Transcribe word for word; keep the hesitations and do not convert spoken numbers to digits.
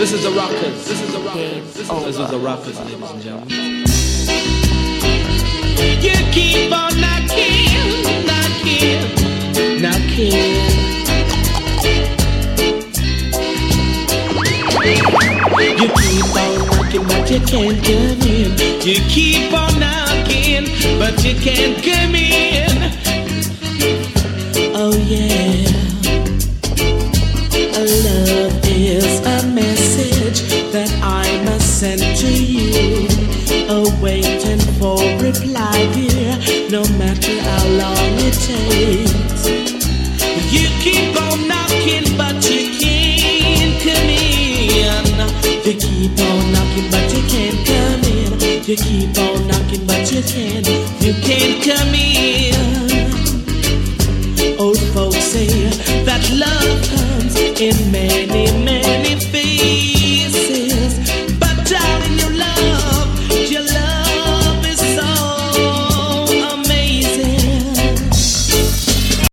This is the Rockers. This is the Rockers. This is, this is the Rockers, ladies and gentlemen. You keep on knocking, knocking, knocking. You keep on knocking, but you can't come in. You keep on knocking, but you can't come in. Oh yeah. Love is a message that I must send to you. Awaiting for reply, dear, no matter how long it takes. You keep on knocking, but you can't come in. You keep on knocking, but you can't come in. You keep on knocking, but you can't. You can't come in. Old folks say that love comes